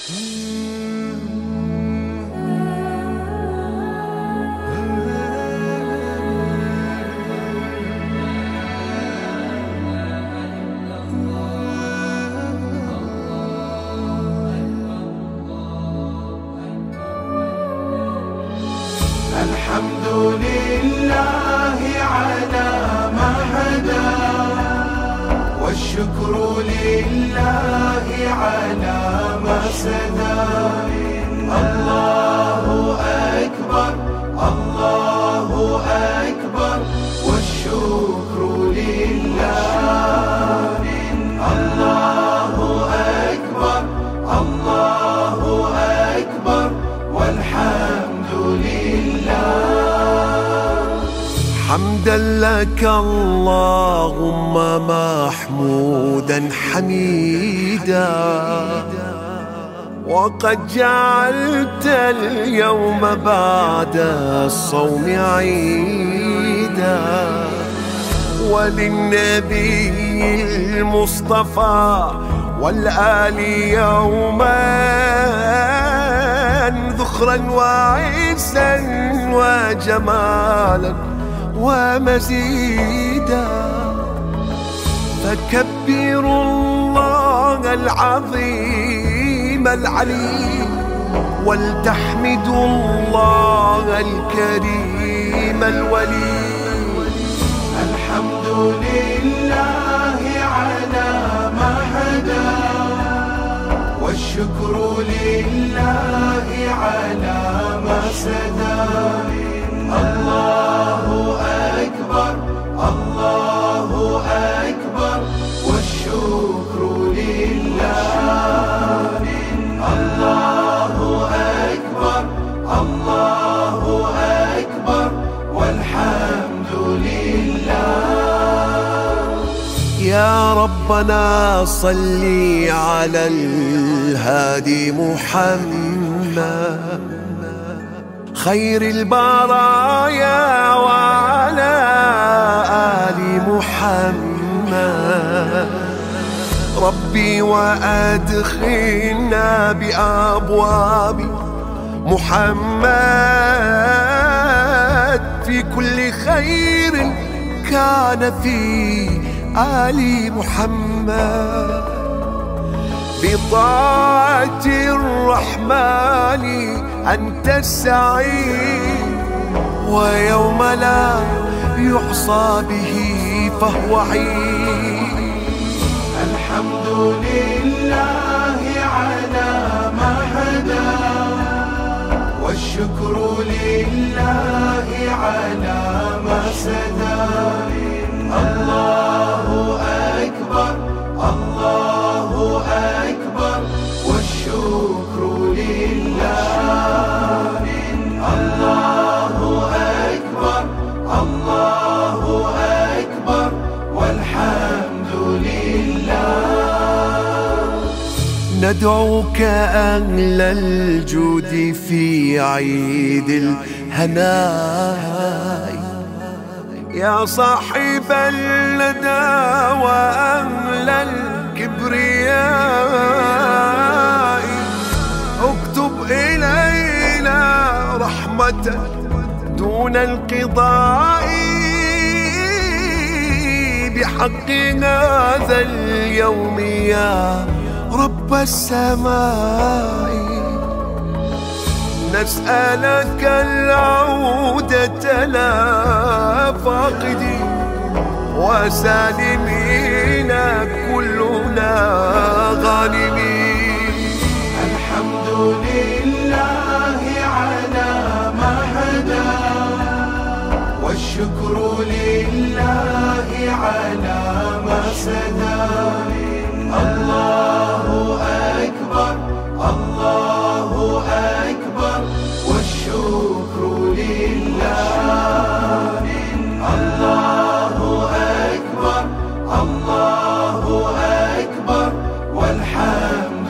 الحمد لله على ما هدى، والشكر لله على ما سدى. الله أكبر الله أكبر والشكر لله. الله أكبر الله أكبر والحمد لله. حمدا لك اللهم محمودا حميدا، وقد جعلت اليوم بعد الصوم عيدا، وللنبي المصطفى والآل يوما ذخرا وعزا وجمالا ومزيدا. فكبروا الله العظيم العليم، ولتحمدوا الله الكريم الولي. الحمد لله على ما هدى، والشكر لله على ما سدى. الله أكبر الله أكبر والشكر لله. الله أكبر الله أكبر والحمد لله. يا ربنا صل على الهادي محمد خير البرايا، وعلى آل محمد. ربي وأدخلنا بأبواب محمد في كل خير كان في آل محمد، بطاعة الرحمن أنت السعيد، ويوم لا يحصى به فهو عيد. الحمد لله على ما هدى، والشكر لله على ما سدى. الله أكبر الله أكبر والشكر لله. الله أكبر الله أكبر والحمد لله. ندعوك أهل الجود في عيد الهناء، يا صاحب الندى وأهل الكبرياء. اكتب إلينا رحمة دون انقضاء، بحق هذا اليوم يا رب السماء. نسألك العودة لا فاقدين، وسالمين كلنا غانمين. الحمد لله على ما هدى، والشكر لله على ما سدى. الله أكبر الله أكبر والشكر لله. الله أكبر الله أكبر والحمد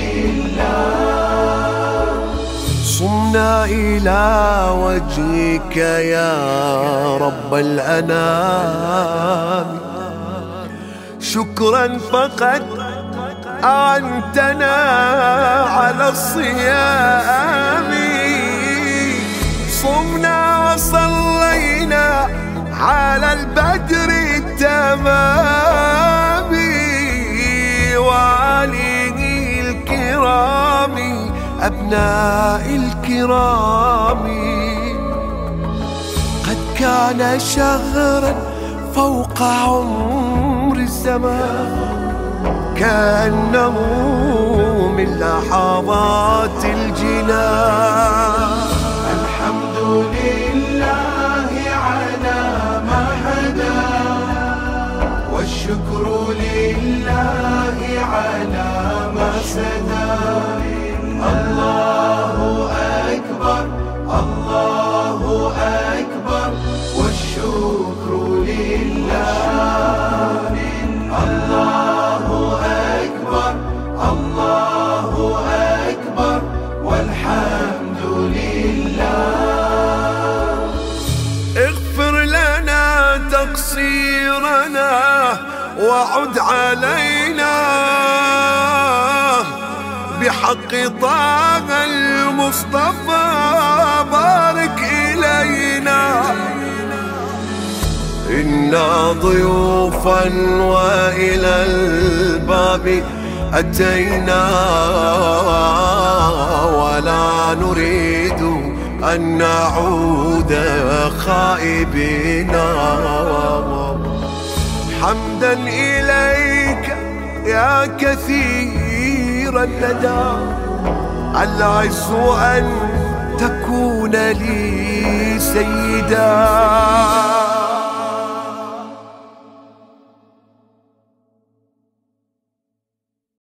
لله. صمنا إلى وجهك يا رب الأنام، شكرا فقد أعنتنا على الصيام، صمنا وصلينا على البدر التمام، وآله الكرام أبناء الكرام. قد كان شهرا فوق عمر الزمان، كأنه من لحظات الجنان. الحمد لله على ما هدى، والشكر لله على ما سدى. الله أكبر الله أكبر، والشكر لله. الله أكبر الله أكبر، والحمد لله. اغفر لنا تقصيرنا وعد علينا، بحق طه المصطفى بارك إلينا. إنا ضيوفا وإلى الباب أتينا، ولا نريد أن نعود خائبين. حمدا إليك يا كثير الندى، العز أن تكون لي سيدا.